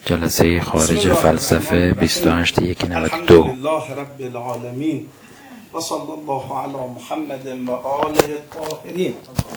جلسه خارج فلسفه 28/1/92. الحمدلله رب العالمین و صلی الله علی محمد و آله الطاهرین.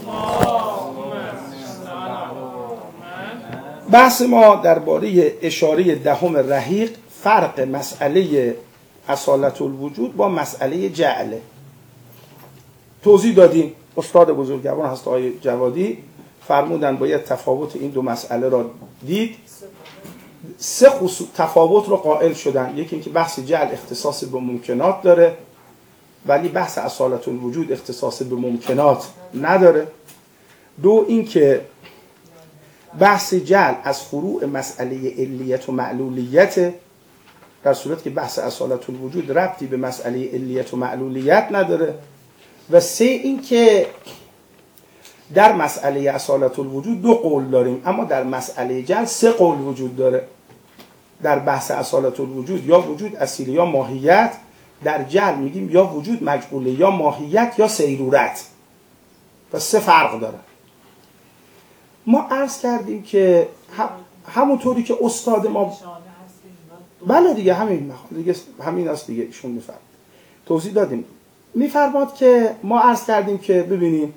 بحث ما درباره اشاره دهم رحیق فرق مسئله اصالت الوجود با مسئله جعله توضیح دادیم. استاد بزرگوار هست آقای جوادی فرمودن باید تفاوت این دو مسئله را دید. سه تفاوت رو قائل شدن. یکی اینکه بحث جعل اختصاص به ممکنات داره ولی بحث اصالت الوجود اختصاص به ممکنات نداره. دو اینکه بحث جعل از فروع مسئله علیت و معلولیت، در صورت که بحث اصالت الوجود ربطی به مسئله علیت و معلولیت نداره. و سه اینکه در مسئله اصالت الوجود دو قول داریم اما در مسئله جعل سه قول وجود داره. در بحث اصالت الوجود یا وجود اصیل یا ماهیت، در جعل میگیم یا وجود مجعوله یا ماهیت یا سیرورت. پس سه فرق داره. ما عرض کردیم که همونطوری که استاد ما بله دیگه همین است دیگه ایشون میفرماد توضیح دادیم. میفرماد که ما عرض کردیم که ببینیم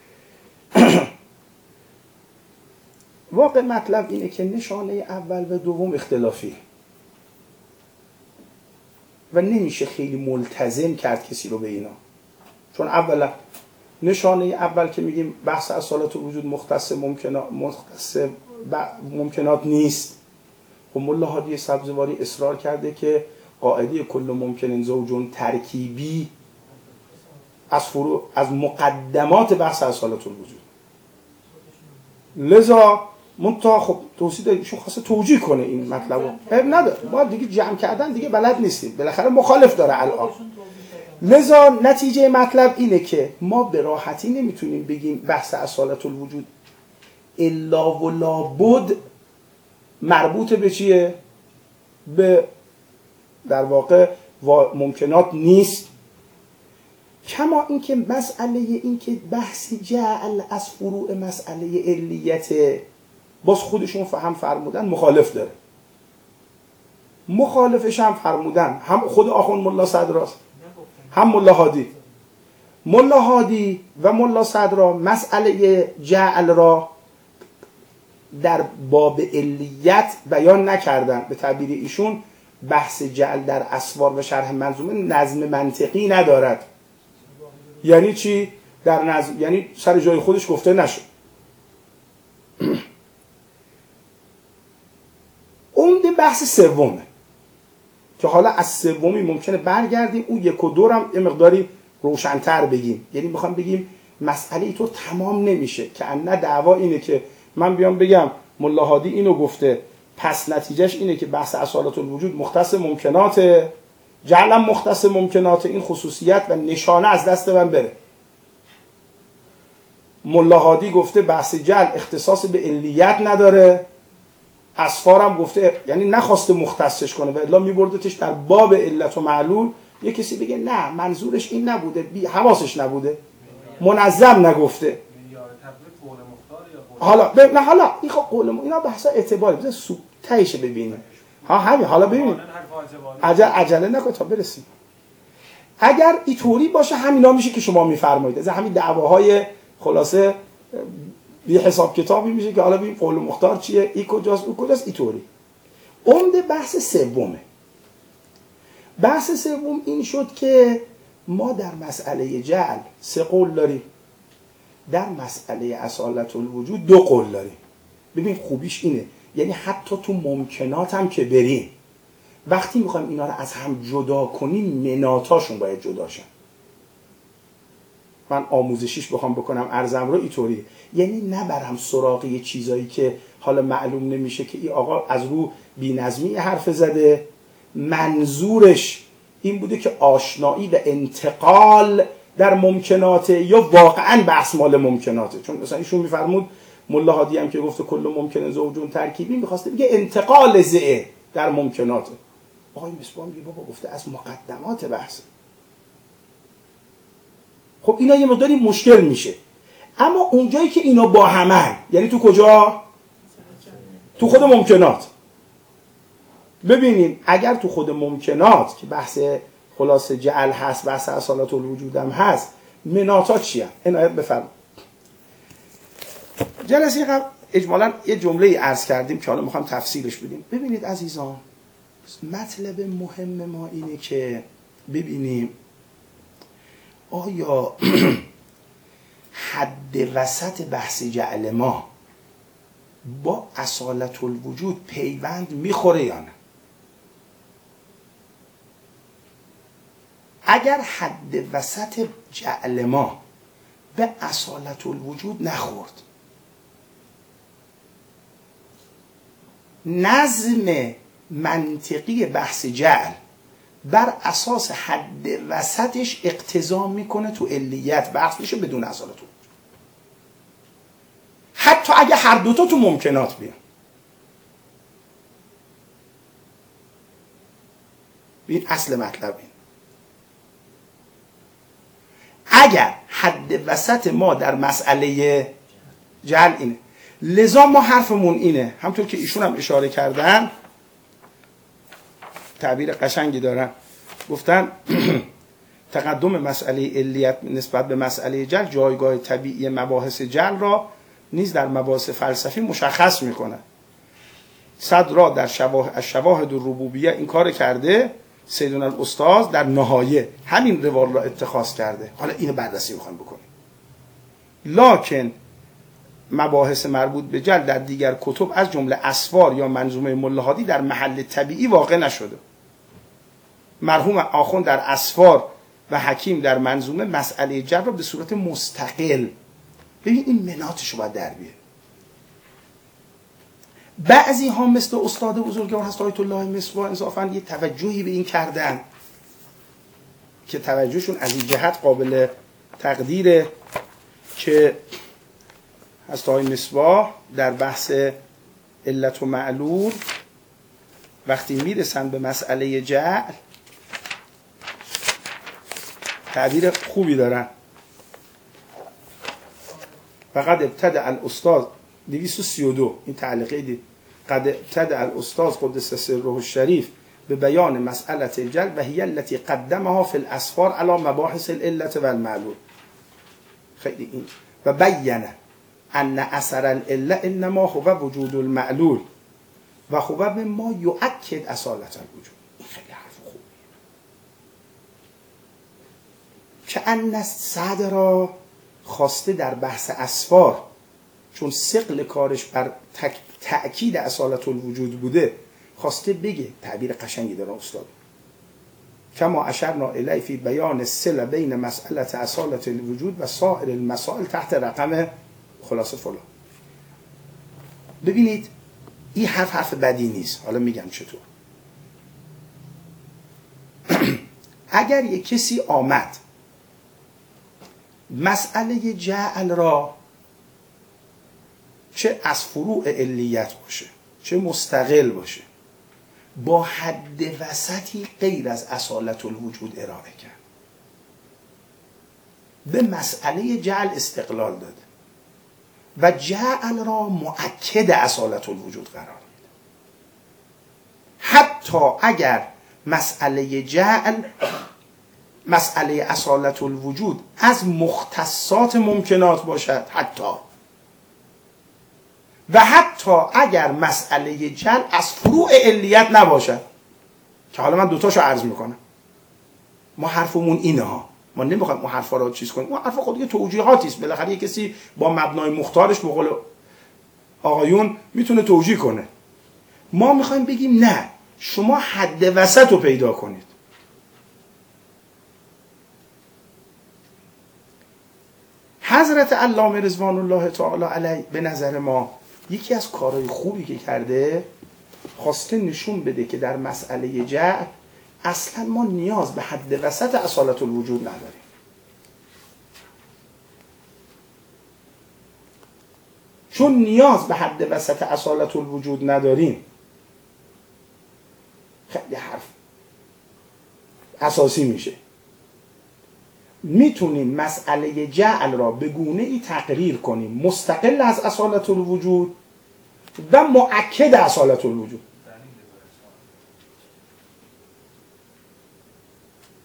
واقع مطلب اینه که نشانه اول و دوم اختلافی و نمیشه خیلی ملتزم کرد کسی رو به اینا. چون اولا نشانه اول که میگیم بحث اصالت وجود مختص ممکنات نیست. خب ملا هادی سبزواری اصرار کرده که قاعده کل ممکن زوجون ترکیبی از مقدمات بحث اصالت الوجود. لذا منتها خب توصیه ایشون خواسته توجیه کنه این مطلب رو. نداره ما دیگه جمع کردن دیگه بلد نیستیم، بالاخره مخالف داره الان. لذا نتیجه مطلب اینه که ما به راحتی نمیتونیم بگیم بحث اصالت الوجود الا و لابد مربوط به چیه؟ به در واقع ممکنات نیست. کما اینکه مسئله این که بحث جعل از فروع مسئله علیت باز خودشون هم فرمودن مخالف داره. مخالفش هم فرمودن هم خود آخوند ملا صدراست هم ملا هادی. ملا هادی و ملا صدرا مسئله جعل را در باب علیت بیان نکردن. به تعبیر ایشون بحث جعل در اسوار و شرح منظومه نظم منطقی ندارد. یعنی چی؟ در نظم یعنی سر جای خودش گفته نشد. عمده بحث سومه که حالا از سومی ممکنه برگردیم اون یک و دو هم یه مقداری روشن‌تر بگیم. یعنی میخوام بگیم مسئله تو تمام نمیشه که نه دعوا اینه که من بیام بگم ملا هادی اینو گفته پس نتیجهش اینه که بحث اصالت الوجود مختص ممکنات، جعلم مختص ممکنات، این خصوصیت و نشانه از دست من بره. ملا هادی گفته بحث جعل اختصاص به علیت نداره، اسفارم گفته یعنی نخواسته مختصش کنه و الا میبردتش در باب علت و معلول. یه کسی بگه نه منظورش این نبوده، حواسش نبوده، منظم نگفته. حالا نه حالا این خب قول اینا بحثا اعتباری بذار سوپ تهش ببینیم. همین حالا ببینیم عجله نکن تا برسیم. اگر اینطوری باشه همینا میشه که شما میفرمایید. از همین دعواهای خلاصه یه حساب کتابی میشه که حالا ببین قول مختار چیه، این کجاست اون کجاست. اینطوری عمده بحث سومه. بحث سوم این شد که ما در مسئله جعل سه قول داریم، در مسئله اصالت الوجود دو قول داریم. ببین خوبیش اینه یعنی حتی تو ممکنات هم که بریم وقتی میخوایم اینا رو از هم جدا کنیم مناتاشون باید جدا شن. من آموزشیش بخوام بکنم ارزم رو اینطوری، یعنی نبرم سراغی چیزایی که حالا معلوم نمیشه که این آقا از رو بی‌نظمی حرف زده منظورش این بوده که آشنایی و انتقال در ممکناته یا واقعا بحث مال ممکناته. چون مثلا ایشون میفرمود ملا هادی هم که گفته کل ممکن زوجون ترکیبی میخواسته بگه انتقال زئه در ممکناته. آقای مصباح میگه بابا گفته از مقدمات بحث. خب اینا یه مقداری مشکل میشه. اما اونجایی که اینا با همن یعنی تو کجا؟ تو خود ممکنات. ببینیم اگر تو خود ممکنات که بحث خلاص جعل هست، بحث اصالت الوجود هم هست، مناتا چی هم؟ عنایت بفرمایید. جلسه قبل اجمالاً یه جمله عرض کردیم که حالا میخوام تفصیلش بدیم. ببینید عزیزان، مطلب مهم ما اینه که ببینیم آیا حد وسط بحث جعل ما با اصالت الوجود پیوند میخوره یا نه. اگر حد وسط جعل ما به اصالت الوجود نخورد، نظم منطقی بحث جعل بر اساس حد وسطش اقتضا میکنه تو علیت بحث میشه بدون اصالت الوجود، حتی اگه هر دوتا تو ممکنات بیان. این اصل مطلب این. اگر حد وسط ما در مسئله جعل اینه، لذا ما حرفمون اینه، همطور که ایشون هم اشاره کردن، تعبیر قشنگی دارن، گفتن تقدم مسئله علیت نسبت به مسئله جعل جایگاه طبیعی مباحث جعل را نیز در مباحث فلسفی مشخص میکنه. صدرا در شواهد الربوبیه این کار کرده، سیدنا الاستاذ در نهایه همین روال را اتخاذ کرده. حالا اینو بررسی میخوام بکنیم. لکن مباحث مربوط به جعل در دیگر کتب از جمله اسفار یا منظومه ملا هادی در محل طبیعی واقع نشده. مرحوم آخوند در اسفار و حکیم در منظومه مسئله جعل را به صورت مستقل، ببین این مناتش رو باید در بیاره. بعضی ها مثل استاد بزرگوار هست آیت الله مصباح انصافا یه توجهی به این کردن که توجهشون از این جهت قابل تقدیره که هست آقای مصباح در بحث علت و معلول وقتی میرسن به مسئله جعل تعبیر خوبی دارن. فقط ابتدع الاستاذ 232 این تعلیقه دید، قد ابتدع الاستاذ قدس سره الشریف به بیان مسئله الجعل و هی التي قدمها فی الاسفار علی مباحث العلت و المعلول. خیلی این و بیانه ان اثر العله انما هو وجود المعلول و هو مما یؤکد اصالت الوجود. این خیلی حرف خوبیه که ان صدر خواسته در بحث اسفار، چون ثقل کارش بر تأکید اصالت الوجود بوده، خواسته بگه، تعبیر قشنگی داره استاد، کما اشرنا الیه فی بیان الصله بین مسئله اصالت الوجود و سایر المسائل تحت رقم خلاصه فلان. ببینید این حرف بدی نیست. حالا میگم چطور. اگر یک کسی آمد مسئله جعل را چه از فروع علیت باشه چه مستقل باشه با حد وسطی غیر از اصالت الوجود ارائه کرد، به مسئله جعل استقلال داده و جعل را مؤکد اصالت الوجود قرار میده، حتی اگر مسئله جعل مسئله اصالت الوجود از مختصات ممکنات باشد، حتی اگر مسئله جعل از فروع علیت نباشد، که حالا من دوتاشو عرض میکنم. ما حرفمون اینه ها، ما نمیخوایم اون حرفا رو چیز کنیم، اون حرفا خود یه توجیهاتی است، بالاخره یه کسی با مبنای مختارش به قول آقایون میتونه توجیه کنه. ما میخوایم بگیم نه، شما حد وسط رو پیدا کنید. حضرت علامه رضوان الله تعالی علیه به نظر ما یکی از کارهای خوبی که کرده، خواسته نشون بده که در مسئله جعل اصلا ما نیاز به حد وسط اصالت الوجود نداریم. چون نیاز به حد وسط اصالت الوجود نداریم، خیلی حرف اساسی میشه. میتونیم مسئله جعل را به گونه ای تقریر کنیم مستقل از اصالت الوجود و مؤکد اصالت الوجود.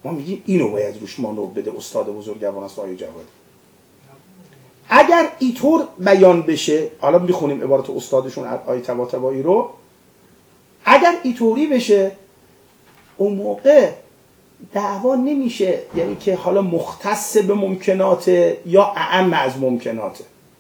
ما میگیم اینو باید روش مانور بده استاد بزرگوار است آقای جوادی. اگر اینطور بیان بشه، حالا میخونیم عبارت استادشون آقای طباطبایی رو، اگر اینطوری بشه اون موقع دعوا نمیشه، یعنی که حالا مختص به ممکنات یا اعم از ممکنات،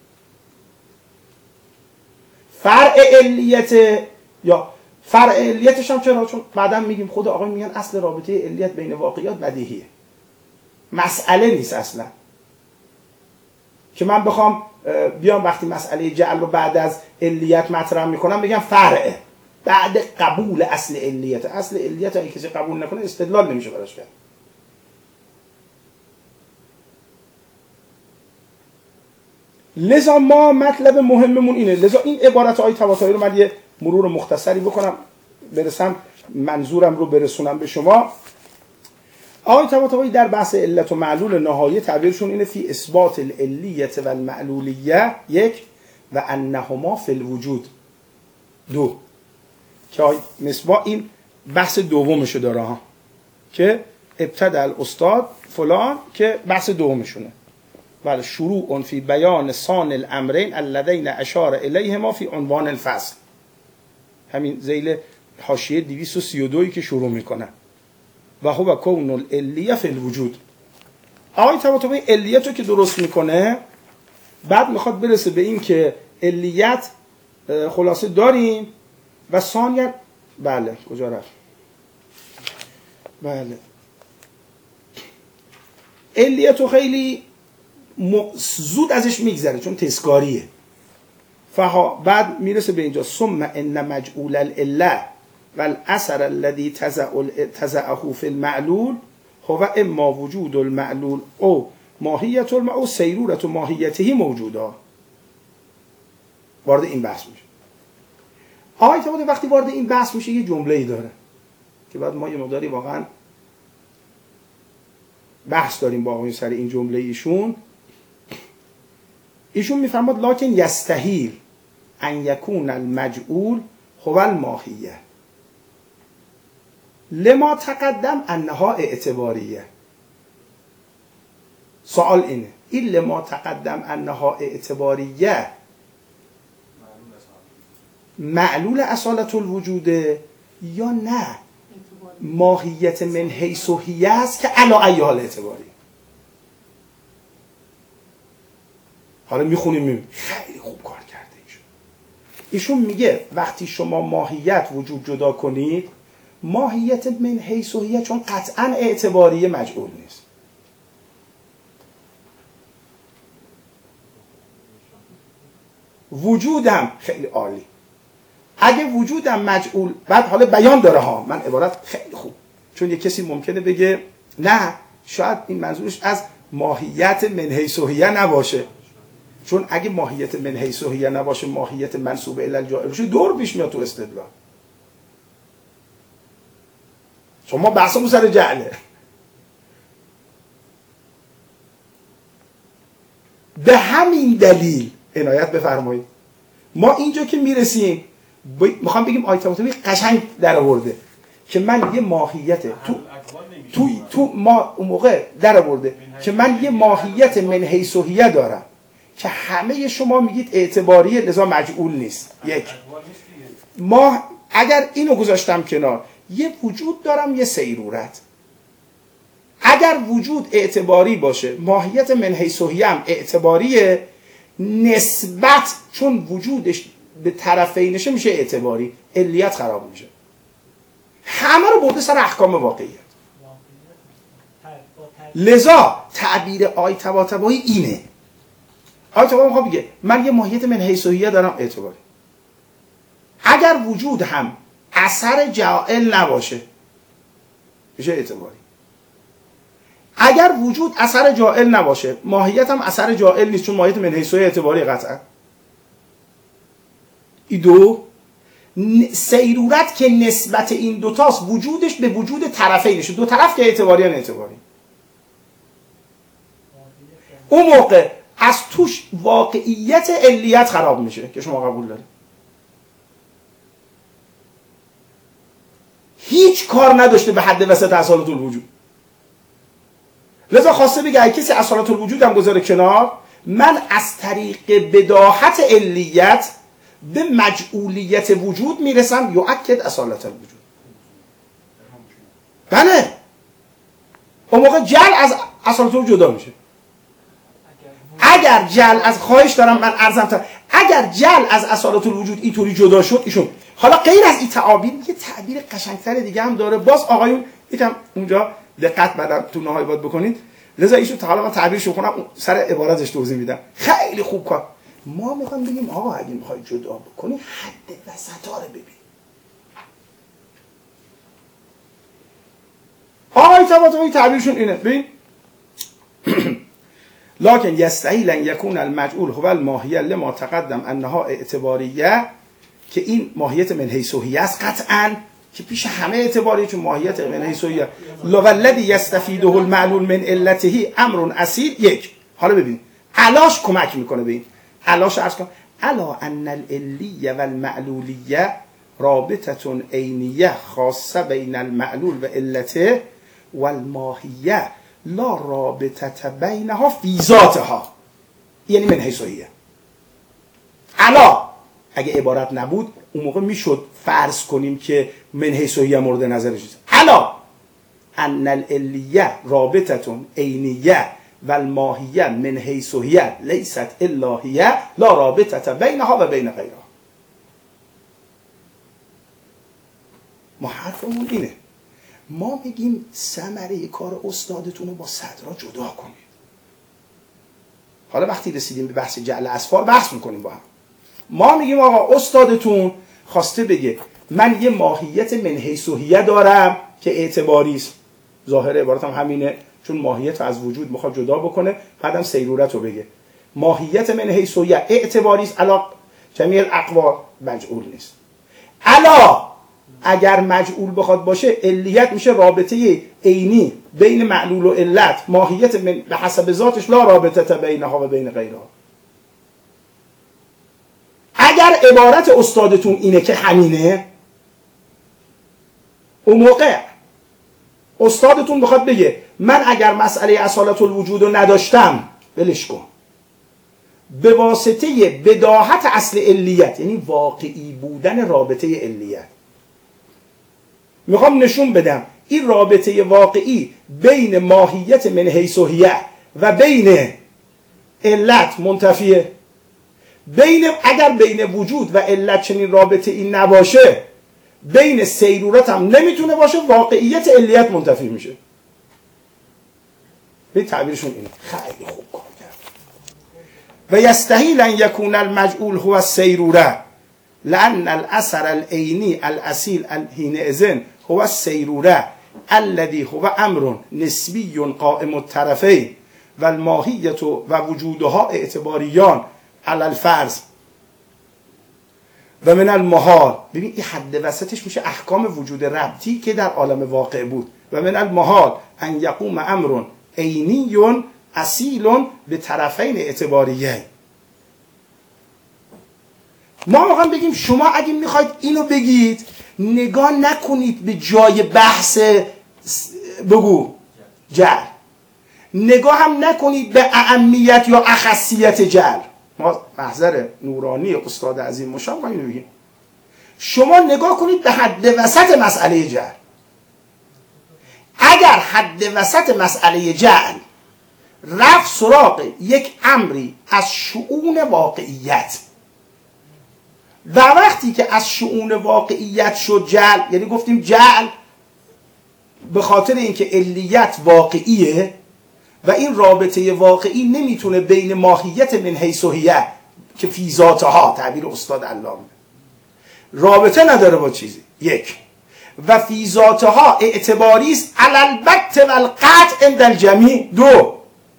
فرع علیت یا فرع علیتش هم چرا؟ چون بعدا میگیم خود آقای میگن اصل رابطه علیت بین واقعیات بدیهیه، مسئله نیست اصلا که من بخوام بیام وقتی مسئله جعل رو بعد از علیت مطرح میکنم بگم فرعه بعد قبول اصل علیت. اصل علیت اگه کسی قبول نکنه استدلال نمیشه براش کرد. لذا ما مطلب مهممون اینه. لذا این عبارت آقای طباطبایی رو من یه مرور مختصری بکنم برسم منظورم رو برسونم به شما. آقای طباطبایی در بحث علت و معلول نهایی تعبیرشون اینه فی اثبات العلیت و المعلولیه یک و انهما فی الوجود دو، که مصباح این بحث دومشو داره ها که ابتدع الاستاد فلان که بحث دومشونه. بله شروع فی بیان سان الامرین اللذین اشار الیهما فی عنوان الفصل، همین ذیل حاشیه 232 که شروع میکنه و هو کون العلیه فی الوجود. آقای طباطبایی علیت رو که درست میکنه بعد میخواد برسه به این که علیت خلاصه داریم و ثانیت بله کجا رفت؟ بله علیت رو خیلی زود ازش میگذره چون تذکاریه. بعد میرسه به اینجا ثم ان مجعول العله والاثر الذي تزعه في المعلول هو اما وجود المعلول او ماهیت المعلول سیرورت و ماهیته موجوده. وارد این بحث میشه. آقای طباطبایی وقتی وارد این بحث میشه یه جمله‌ای داره که بعد ما یه مقداری واقعا بحث داریم با آقایون سر این جمله ایشون میفرماد لکن یستحیل ان یکون المجعول هو الماهیه لما تقدم انها اعتباریه. سوال اینه این لما تقدم انها اعتباریه معلول اصالت الوجوده یا نه ماهیت من حیث و هیه است که علی ای حال اعتباری. حالا میخونیم میبینیم خیلی خوب کار کرده ایشون میگه وقتی شما ماهیت وجود جدا کنید ماهیت من حیث و هیه چون قطعا اعتباری مجعول نیست. وجودم خیلی عالی اگه وجودم مجعول بعد حالا بیان داره ها من عبارت خیلی خوب چون یه کسی ممکنه بگه نه شاید این منظورش از ماهیت من حیث و هیه نباشه چون اگه ماهیت من حیث و هیه نباشه ماهیت منسوب الی الجائر باشه دور پیش میاد تو استدلال. شما بحثمون سر جعله. به همین دلیل عنایت بفرمایید ما اینجا که میرسیم میخوام بگیم آیت طباطبایی قشنگ در آورده که من یه ماهیت تو ما اون موقع در آورده که من یه ماهیت من حیث و هیه دارم که همه شما میگید اعتباریه لذا مجعول نیست. یک ما اگر اینو گذاشتم کنار یه وجود دارم یه سیرورت. اگر وجود اعتباری باشه ماهیت من حیث و هیه هم اعتباریه نسبت چون وجودش به طرفینشه میشه اعتباری علیت خراب میشه. همه رو برده سر احکام واقعیت. لذا تعبیر آقای طباطبایی اینه. آقای طباطبایی میخواد بگه من یه ماهیت من حیث و هیه دارم اعتباری. اگر وجود هم اثر جائل نباشه میشه اعتباری. اگر وجود اثر جائل نباشه ماهیت هم اثر جائل نیست چون ماهیت من حیث و هیه اعتباری قطعا. این دو سیرورت که نسبت این دوتاست وجودش به وجود طرفینشه دو طرف که اعتباری هم اعتباری. اون موقع از توش واقعیت علیت خراب میشه که شما قبول دارید. هیچ کار نداشته به حد وسط اصالت الوجود خواسته بگه کسی اصالت الوجود هم گذاره کنار، من از طریق بداهت علیت به مجعولیت وجود میرسم یؤکد اصالت الوجود. بله اون موقع جعل از اصالت الوجود جدا میشه. اگر جعل از خواهش دارم من عرضم تا اگر جعل از اصالت الوجود اینطوری جدا شد ایشون حالا غیر از این تعابیر یه تعبیر قشنگتر دیگه هم داره. باز آقایون یکم اونجا دقت بعدم تو نهایی باید بکنید. لذا ایشون تا حالا من تعبیرش کنم سر عبارتش توضیح میدم. خیلی خوب کار. ما میخوام بگیم آقا اگه میخوای جدا بکنی حد وسطا رو ببین. آقای طباطبایی تعبیرشون اینه. ببین لكن يستحيل ان يكون المجعول هو الماهیه لما تقدم انها اعتباریه، که این ماهیت من حیث هی است قطعا که پیش همه اعتباری، چون ماهیت من حیث هی والذی یستفیده المعلول من علته امر اصیل. یک حالا ببین علاش کمک میکنه. ببین علاش عرض کن الا ان العلیه والمعلولیه رابطه عینیه خاصه بین المعلول و علته والماهیه لا رابطه بینها فی ذاتها، یعنی من حیث هی. الا اگه عبارت نبود اون موقع میشد فرض کنیم که من حیث هی مورد نظرش است. الا ان العلیه رابطه عینیه والماهیه من حیث هی لیست الا هی لا رابطه بینها و بین غیرها. ما حرفمون اینه. ما میگیم ثمره کار استادتون رو با صدرا جدا کنید. حالا وقتی رسیدیم به بحث جعل اسفار بحث میکنیم با هم. ما میگیم آقا استادتون خواسته بگه من یه ماهیت من حیث هی دارم که اعتباری است. ظاهر عبارت هم همینه، چون ماهیت از وجود میخواد جدا بکنه، بعدم سیرورت رو بگه. ماهیت من حیث هی اعتباری است، علا جمیع الاقوال مجعول نیست. علا اگر مجعول بخواد باشه علیت میشه رابطه عینی بین معلول و علت، ماهیت به حسب ذاتش لا رابطه بینها و بین غیرها. اگر عبارت استادتون اینه که همینه، اون موقع استادتون بخواد بگه من اگر مسئله اصالت الوجود رو نداشتم ولش کن، به واسطه بداهت اصل علیت یعنی واقعی بودن رابطه علیت میخوام نشون بدم این رابطه واقعی بین ماهیت من حیث هی و بین علت منتفیه. اگر بین وجود و علت چنین رابطه این نباشه، بین سیرورت هم نمیتونه باشه، واقعیت علیت منتفی میشه. به تعبیرشون اینه. خیلی خوب کار کرد. و یستحیل ان یکون المجعول هو السیروره لان الاثر العینی الاصیل حینئذ هو السیروره الذی هو امر نسبی قائم الطرفین و الماهیت و وجودها اعتباریان علی الفرض و من المحال. ببین این حد وسطش میشه احکام وجود ربطی که در عالم واقع بود. و من المحال ان یقوم امر عینی اصیل به طرفین اعتباریین. ما میخوام بگیم شما اگه میخواید اینو بگید نگاه نکنید به جای بحث بگو جعل، نگاه هم نکنید به اهمیت یا اخصیت جعل. ما محضر نورانی استاد عظیم مشام ما اینو بگیم. شما نگاه کنید به حد وسط مسئله جعل. اگر حد وسط مسئله جعل رفت سراغ یک امری از شؤون واقعیت و وقتی که از شؤون واقعیت شد جعل، یعنی گفتیم جعل به خاطر اینکه علیت واقعیه و این رابطه واقعی نمیتونه بین ماهیت من حیث هی که فی ذاتها تعبیر استاد علامه رابطه نداره با چیزی، یک، و فی ذاتها اعتباری است علی البت و القطع عند الجمیع، دو،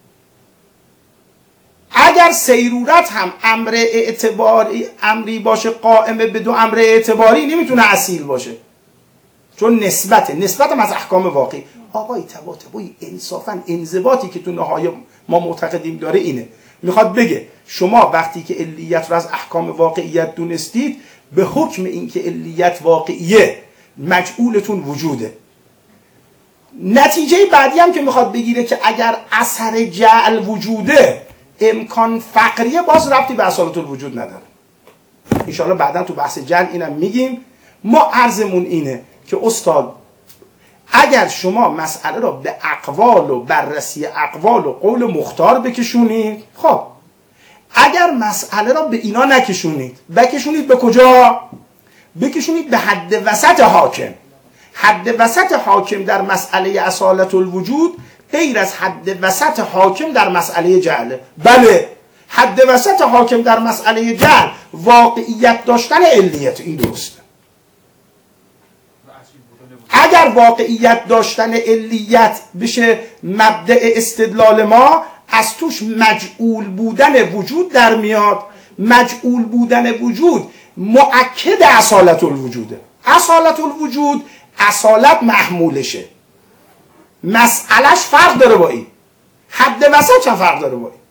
اگر سیرورت هم امر اعتباری امری باشه قائم به دو امر اعتباری نمیتونه اصیل باشه، چون نسبت هم از احکام واقعی. آقای طباطبایی انصافا انضباطی که تو نهای ما معتقدیم داره اینه، میخواد بگه شما وقتی که علیت رو از احکام واقعیت دونستید به حکم اینکه علیت واقعیه مجعولتون وجوده. نتیجه بعدی هم که میخواد بگیره که اگر اثر جعل وجوده امکان فقریه، باز ربطی به اصالت الوجود نداره. انشاءالله بعدا تو بحث جعل اینم میگیم. ما عرضمون اینه که استاد اگر شما مسئله را به اقوال و بررسی اقوال و قول مختار بکشونید، خب اگر مسئله را به اینا نکشونید، بکشونید به کجا؟ بکشونید به حد وسط حاکم. حد وسط حاکم در مسئله اصالت الوجود غیر از حد وسط حاکم در مسئله جعل. بله، حد وسط حاکم در مسئله جعل واقعیت داشتن علیت، این درسته. اگر واقعیت داشتن علیت بشه مبدأ استدلال ما، از توش مجعول بودن وجود در میاد. مجعول بودن وجود مؤکد اصالت الوجوده. اصالت الوجود اصالت محمولشه، مسئلهش فرق داره با این، حد وسط هم فرق داره با این.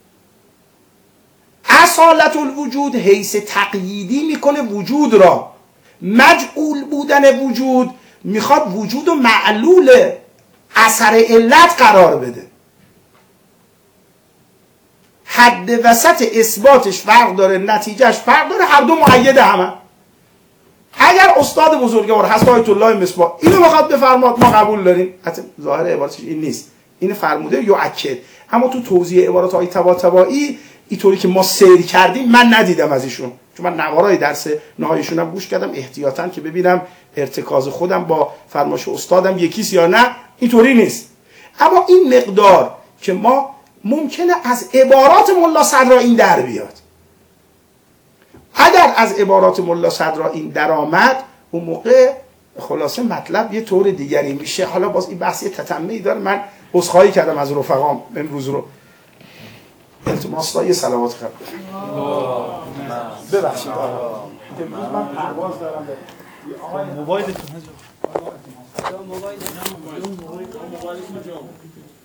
اصالت الوجود حیث تقییدی میکنه وجود را، مجعول بودن وجود میخواد وجود و معلول اثر علت قرار بده. حد وسط اثباتش فرق داره، نتیجهش فرق داره، هر دو مؤید همه. اگر استاد بزرگوار هست آیت الله مصباح اینو میخواد بفرماد، ما قبول داریم. حتی ظاهر عبارتش این نیست، این فرموده یؤکد، اما تو توضیح عبارات های طباطبایی اینطوری که ما سیر کردیم من ندیدم از ایشون، چون من نوارای درس نهاییشون هم گوش کردم احتیاطاً که ببینم ارتکاز خودم با فرمایش استادم یکیست یا نه. اینطوری نیست. اما این مقدار که ما ممکنه از عبارات ملا صدرا این در بیاد. اگر از عبارات ملا صدرا این در آمد، اون موقع خلاصه مطلب یه طور دیگری میشه. حالا باز این بحثی تتمه‌ای داره، من عذرخواهی کردم از رفقام امروز رو. التماس یه صلوات خدمت ببخشید. امروز من پرواز دارم به موبایلتون.